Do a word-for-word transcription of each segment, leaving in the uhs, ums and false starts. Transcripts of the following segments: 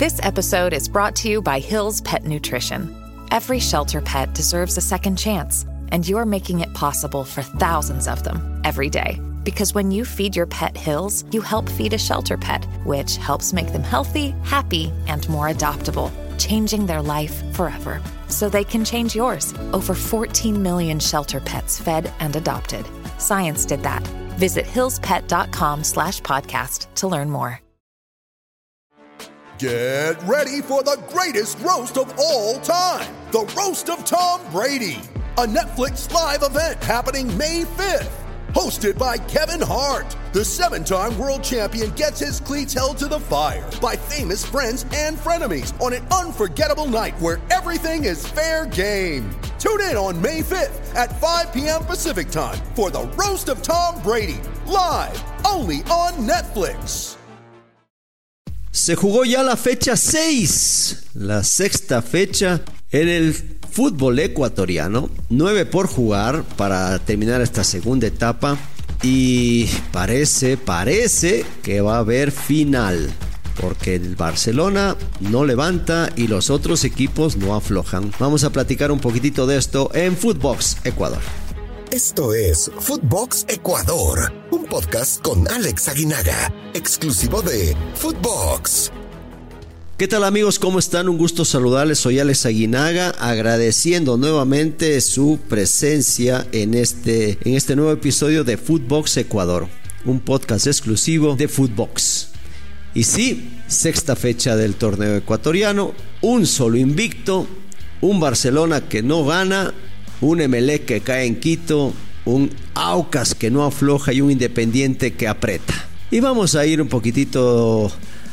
This episode is brought to you by Hill's Pet Nutrition. Every shelter pet deserves a second chance, and you're making it possible for thousands of them every day. Because when you feed your pet Hill's, you help feed a shelter pet, which helps make them healthy, happy, and more adoptable, changing their life forever. So they can change yours. Over fourteen million shelter pets fed and adopted. Science did that. Visit hillspet.com slash podcast to learn more. Get ready for the greatest roast of all time. The Roast of Tom Brady. A Netflix live event happening May fifth. Hosted by Kevin Hart. The seven-time world champion gets his cleats held to the fire by famous friends and frenemies on an unforgettable night where everything is fair game. Tune in on May fifth at five p.m. Pacific time for the Roast of Tom Brady. Live, only on Netflix. Se jugó ya la fecha seis, la sexta fecha en el fútbol ecuatoriano. Nueve por jugar para terminar esta segunda etapa. Y parece, parece que va a haber final. Porque el Barcelona no levanta y los otros equipos no aflojan. Vamos a platicar un poquitito de esto en Footbox Ecuador. Esto es Footbox Ecuador, un podcast con Alex Aguinaga, exclusivo de Footbox. ¿Qué tal, amigos? ¿Cómo están? Un gusto saludarles. Soy Alex Aguinaga, agradeciendo nuevamente su presencia en este, en este nuevo episodio de Footbox Ecuador, un podcast exclusivo de Footbox. Y sí, sexta fecha del torneo ecuatoriano, un solo invicto, un Barcelona que no gana, un Emelec que cae en Quito, un Aucas que no afloja y un Independiente que aprieta. Y vamos a ir un poquitito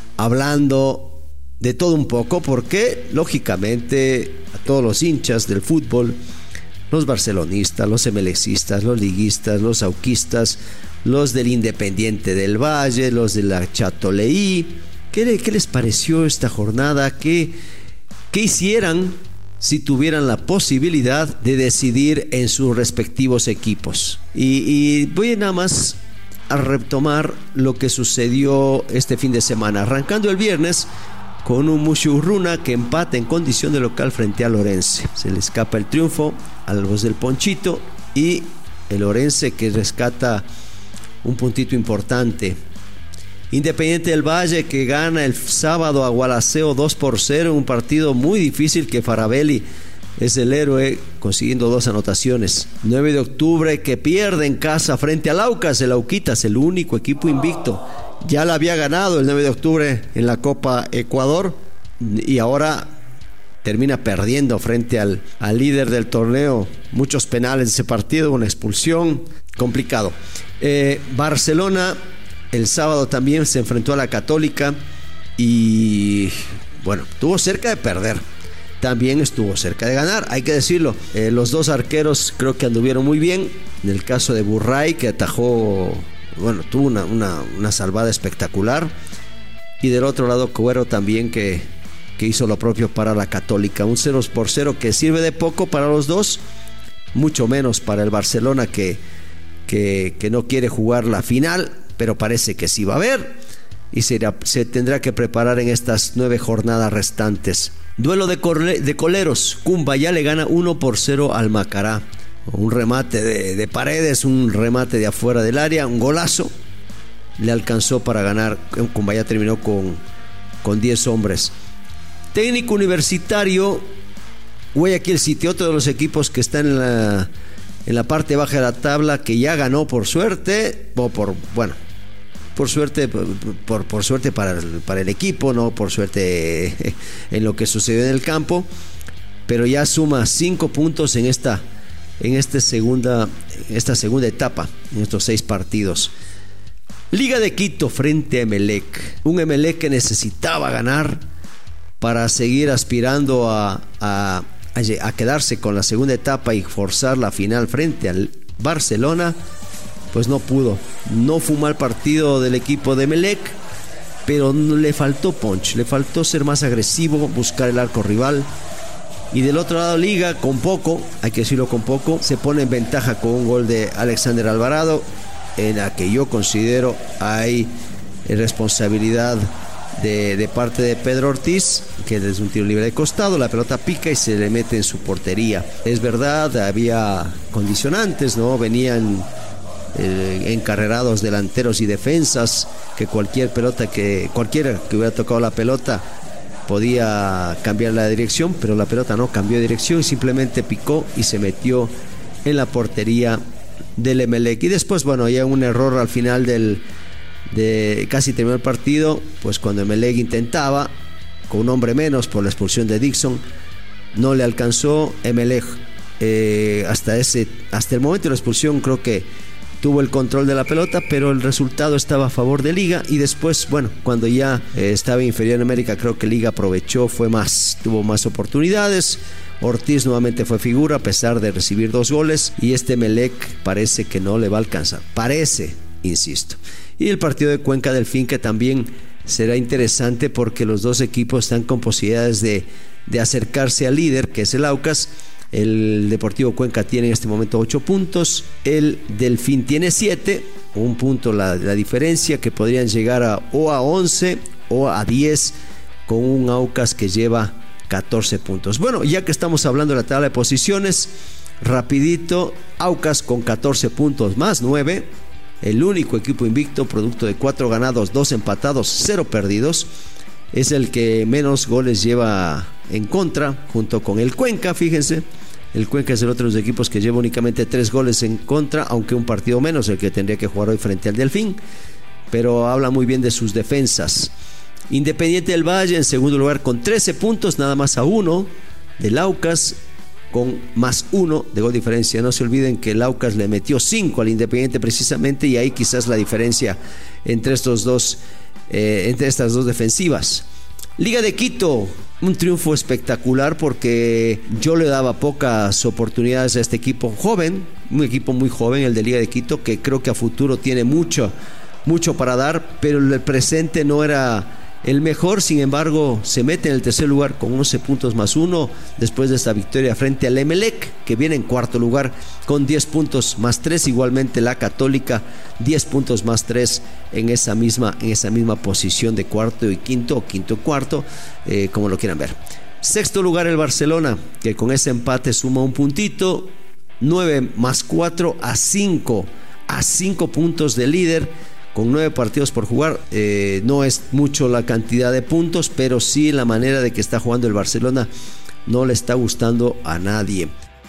hablando de todo un poco, porque lógicamente a todos los hinchas del fútbol, los barcelonistas, los emelecistas, los liguistas, los auquistas, los del Independiente del Valle, los de la Chatoleí, ¿qué, qué les pareció esta jornada? ¿Qué, qué hicieran si tuvieran la posibilidad de decidir en sus respectivos equipos? Y, y voy nada más a retomar lo que sucedió este fin de semana, arrancando el viernes con un Mushurruna que empata en condición de local frente a Lorense. Se le escapa el triunfo a los del Ponchito y el Lorense que rescata un puntito importante. Independiente del Valle que gana el sábado a Gualaceo dos por cero, un partido muy difícil que Farabelli es el héroe consiguiendo dos anotaciones. nueve de octubre que pierde en casa frente al Aucas, el Auquitas, el único equipo invicto. Ya la había ganado el nueve de octubre en la Copa Ecuador y ahora termina perdiendo frente al, al líder del torneo. Muchos penales de ese partido, una expulsión, complicado. Eh, Barcelona el sábado también se enfrentó a la Católica y bueno, estuvo cerca de perder. También estuvo cerca de ganar, hay que decirlo. Eh, los dos arqueros creo que anduvieron muy bien. En el caso de Burray, que atajó, bueno, tuvo una, una, una salvada espectacular. Y del otro lado, Cuero también, que, que hizo lo propio para la Católica. Un cero por cero que sirve de poco para los dos, mucho menos para el Barcelona, que, que, que no quiere jugar la final, pero parece que sí va a haber. Y se, irá, se tendrá que preparar en estas nueve jornadas restantes. Duelo de, corle, de coleros. Cumbayá le gana uno por cero al Macará. Un remate de, de Paredes, un remate de afuera del área, un golazo. Le alcanzó para ganar. Cumbayá terminó con, con diez hombres. Técnico Universitario, Guayaquil City, otro de los equipos que está en la, en la parte baja de la tabla, que ya ganó por suerte, o por, bueno, por suerte, por, por suerte para el, para el equipo, no por suerte en lo que sucedió en el campo, pero ya suma cinco puntos en esta, en esta segunda, esta segunda etapa, en estos seis partidos. Liga de Quito frente a Emelec, un Emelec que necesitaba ganar para seguir aspirando a, a, a quedarse con la segunda etapa y forzar la final frente al Barcelona. Pues no pudo. No fue un mal partido del equipo de Emelec, pero le faltó punch, le faltó ser más agresivo, buscar el arco rival. Y del otro lado, Liga, con poco, hay que decirlo con poco, se pone en ventaja con un gol de Alexander Alvarado, en la que yo considero hay responsabilidad de, de parte de Pedro Ortiz, que es un tiro libre de costado, la pelota pica y se le mete en su portería. Es verdad, había condicionantes, ¿no? Venían eh, encarrerados delanteros y defensas, que cualquier pelota que cualquiera que hubiera tocado la pelota podía cambiar la dirección, pero la pelota no cambió de dirección, simplemente picó y se metió en la portería del Emelec. Y después, bueno, ya un error al final del de casi terminó el partido, pues cuando Emelec intentaba con un hombre menos por la expulsión de Dixon, no le alcanzó. Emelec eh, hasta ese hasta el momento de la expulsión creo que tuvo el control de la pelota, pero el resultado estaba a favor de Liga. Y después, bueno, cuando ya eh, estaba inferior en América, creo que Liga aprovechó, fue más, tuvo más oportunidades. Ortiz nuevamente fue figura a pesar de recibir dos goles, y este Emelec parece que no le va a alcanzar, parece, insisto. Y el partido de Cuenca Delfín, que también será interesante porque los dos equipos están con posibilidades de, de acercarse al líder, que es el Aucas. El Deportivo Cuenca tiene en este momento ocho puntos, el Delfín tiene siete, un punto la, la diferencia, que podrían llegar a, o a once o a diez, con un Aucas que lleva catorce puntos. Bueno, ya que estamos hablando de la tabla de posiciones, rapidito, Aucas con catorce puntos más nueve, el único equipo invicto, producto de cuatro ganados, dos empatados, cero perdidos. Es el que menos goles lleva en contra, junto con el Cuenca. Fíjense, el Cuenca es el otro de los equipos que lleva únicamente tres goles en contra, aunque un partido menos, el que tendría que jugar hoy frente al Delfín, pero habla muy bien de sus defensas. Independiente del Valle en segundo lugar con trece puntos, nada más a uno del Aucas, con más uno de gol diferencia. No se olviden que el Aucas le metió cinco al Independiente precisamente, y ahí quizás la diferencia entre estos dos Eh, entre estas dos defensivas. Liga de Quito, un triunfo espectacular porque yo le daba pocas oportunidades a este equipo joven, un equipo muy joven, el de Liga de Quito, que creo que a futuro tiene mucho, mucho para dar, pero el presente no era el mejor. Sin embargo, se mete en el tercer lugar con once puntos más uno después de esta victoria frente al Emelec, que viene en cuarto lugar con diez puntos más tres. Igualmente la Católica, diez puntos más tres en esa misma, en esa misma posición de cuarto y quinto, o quinto cuarto, eh, como lo quieran ver. Sexto lugar el Barcelona, que con ese empate suma un puntito, nueve más cuatro a cinco, a cinco puntos de líder, con nueve partidos por jugar. Eh, no es mucho la cantidad de puntos, pero sí la manera de que está jugando el Barcelona no le está gustando a nadie.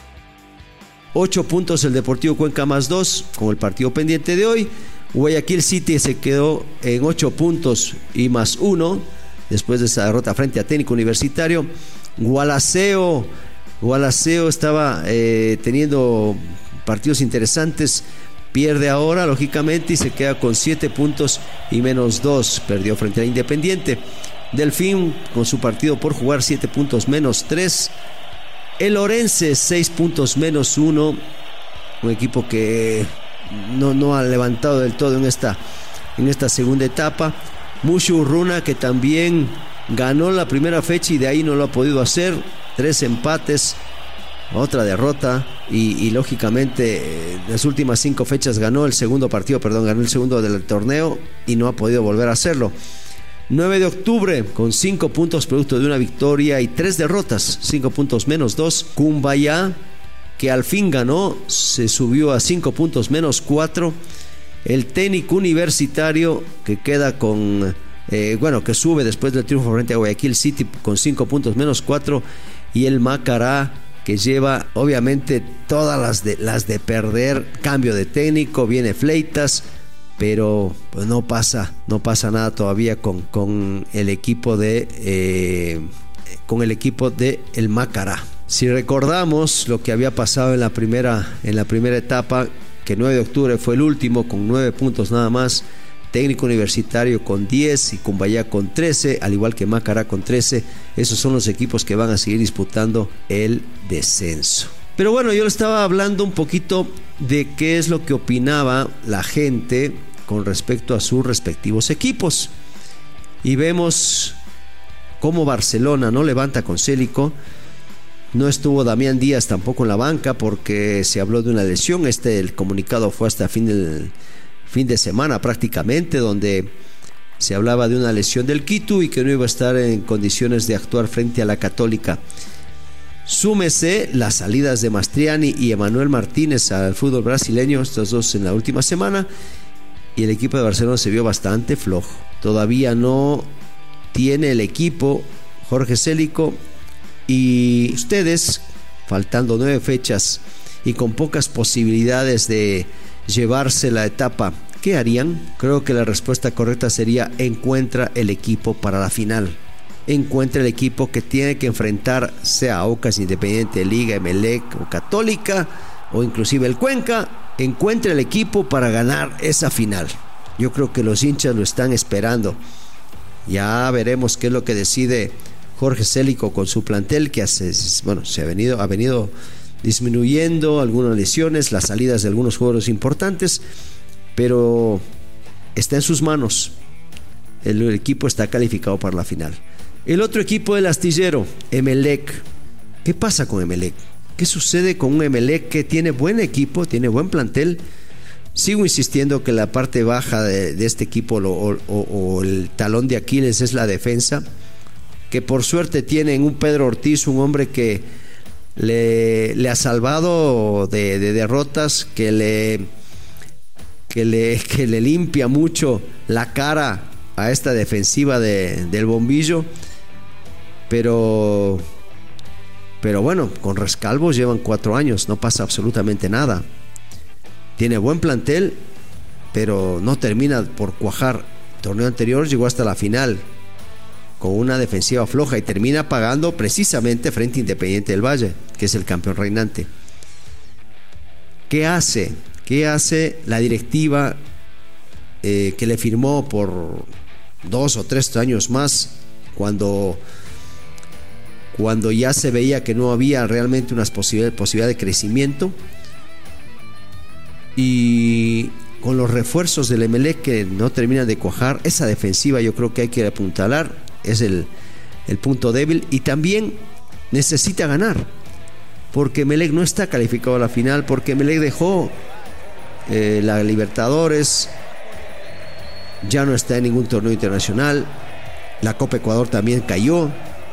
Ocho puntos el Deportivo Cuenca más dos, con el partido pendiente de hoy. Guayaquil City se quedó en ocho puntos y más uno, después de esa derrota frente a Técnico Universitario. Gualaceo, Gualaceo estaba eh, teniendo partidos interesantes, pierde ahora lógicamente y se queda con siete puntos y menos dos, perdió frente a Independiente. Delfín con su partido por jugar, siete puntos menos tres. El Orense, seis puntos menos uno, un equipo que no, no ha levantado del todo en esta, en esta segunda etapa. Mushu Urruna, que también ganó la primera fecha y de ahí no lo ha podido hacer, tres empates, otra derrota y, y lógicamente las últimas cinco fechas ganó el segundo partido, perdón, ganó el segundo del torneo y no ha podido volver a hacerlo. nueve de octubre con cinco puntos producto de una victoria y tres derrotas, cinco puntos menos dos. Cumbayá, que al fin ganó, se subió a cinco puntos menos cuatro. El Técnico Universitario, que queda con eh, bueno, que sube después del triunfo frente a Guayaquil City con cinco puntos menos cuatro. Y el Macará, que lleva obviamente todas las de, las de perder, cambio de técnico, viene Fleitas, pero pues no pasa, no pasa nada todavía con, con el equipo de eh, con el equipo de el Macará. Si recordamos lo que había pasado en la primera, en la primera etapa, que nueve de octubre fue el último con nueve puntos nada más, Técnico Universitario con diez y Cumbayá con trece, al igual que Macará con trece. Esos son los equipos que van a seguir disputando el descenso. Pero bueno, yo le estaba hablando un poquito de qué es lo que opinaba la gente con respecto a sus respectivos equipos. Y vemos cómo Barcelona no levanta con Célico. No estuvo Damián Díaz tampoco en la banca porque se habló de una lesión. Este, el comunicado fue hasta fin del fin de semana prácticamente, donde Se hablaba de una lesión del Quito y que no iba a estar en condiciones de actuar frente a la Católica. Súmese las salidas de Mastriani y Emanuel Martínez al fútbol brasileño, estos dos en la última semana, y el equipo de Barcelona se vio bastante flojo. Todavía no tiene el equipo Jorge Célico, y ustedes, faltando nueve fechas y con pocas posibilidades de llevarse la etapa, ¿qué harían? Creo que la respuesta correcta sería: encuentra el equipo para la final. Encuentra el equipo que tiene que enfrentar, sea Aucas, Independiente, Liga, Emelec o Católica, o inclusive el Cuenca. Encuentra el equipo para ganar esa final. Yo creo que los hinchas lo están esperando. Ya veremos qué es lo que decide Jorge Célico con su plantel, que hace, bueno, se ha venido, ha venido disminuyendo algunas lesiones, las salidas de algunos jugadores importantes, pero está en sus manos. El, el equipo está calificado para la final. El otro equipo del astillero, Emelec. ¿Qué pasa con Emelec? ¿Qué sucede con un Emelec que tiene buen equipo, tiene buen plantel? Sigo insistiendo que la parte baja de, de este equipo lo, o, o, o el talón de Aquiles es la defensa, que por suerte tienen un Pedro Ortiz, un hombre que le, le ha salvado de, de derrotas, que le, que, le, que le limpia mucho la cara a esta defensiva de, del Bombillo. Pero, pero bueno, con Rescalvo llevan cuatro años, no pasa absolutamente nada. Tiene buen plantel, pero no termina por cuajar. El torneo anterior llegó hasta la final con una defensiva floja y termina pagando precisamente frente a Independiente del Valle, que es el campeón reinante. ¿Qué hace? ¿Qué hace la directiva eh, que le firmó por dos o tres años más, cuando, cuando ya se veía que no había realmente una posibilidad, posibilidad de crecimiento? Y con los refuerzos del Emelec que no terminan de cuajar, esa defensiva yo creo que hay que apuntalar, es el, el punto débil, y también necesita ganar, porque Emelec no está calificado a la final, porque Emelec dejó eh, la Libertadores, ya no está en ningún torneo internacional, la Copa Ecuador también cayó.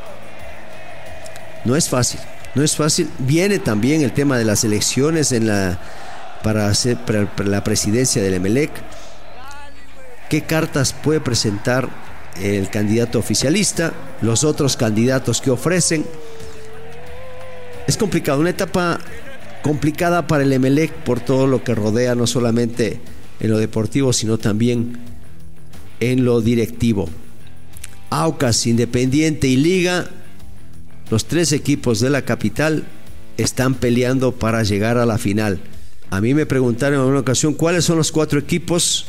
No es fácil, no es fácil. Viene también el tema de las elecciones en la para hacer para la presidencia del Emelec. ¿Qué cartas puede presentar el candidato oficialista? Los otros candidatos que ofrecen. Es complicado, una etapa complicada para el Emelec por todo lo que rodea, no solamente en lo deportivo, sino también en lo directivo. Aucas, Independiente y Liga, los tres equipos de la capital, están peleando para llegar a la final. A mí me preguntaron en una ocasión cuáles son los cuatro equipos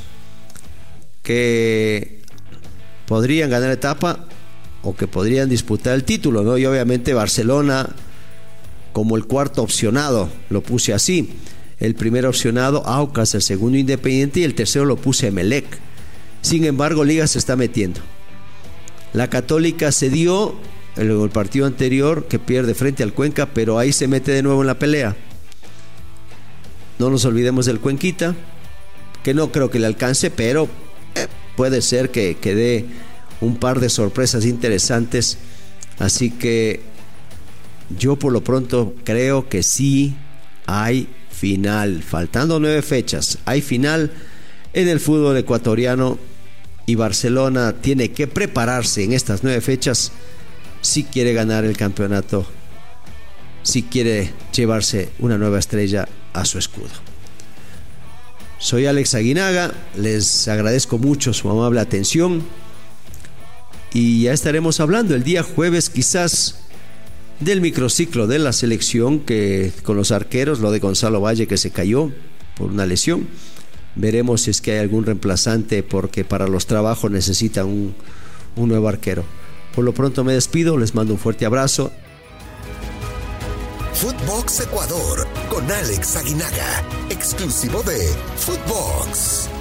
que podrían ganar la etapa o que podrían disputar el título, ¿no? Y obviamente Barcelona como el cuarto opcionado, lo puse así. El primer opcionado Aucas, el segundo Independiente y el tercero lo puse Emelec. Sin embargo, Liga se está metiendo. La Católica cedió en el partido anterior, que pierde frente al Cuenca, pero ahí se mete de nuevo en la pelea. No nos olvidemos del Cuenquita, que no creo que le alcance, pero eh, puede ser que, que dé un par de sorpresas interesantes. Así que yo por lo pronto creo que sí hay final. Faltando nueve fechas, hay final en el fútbol ecuatoriano, y Barcelona tiene que prepararse en estas nueve fechas si quiere ganar el campeonato, si quiere llevarse una nueva estrella a su escudo. Soy Alex Aguinaga, les agradezco mucho su amable atención y ya estaremos hablando el día jueves quizás del microciclo de la selección, que con los arqueros, lo de Gonzalo Valle que se cayó por una lesión. Veremos si es que hay algún reemplazante, porque para los trabajos necesitan un, un nuevo arquero. Por lo pronto me despido, les mando un fuerte abrazo. Footbox Ecuador con Alex Aguinaga, exclusivo de Footbox.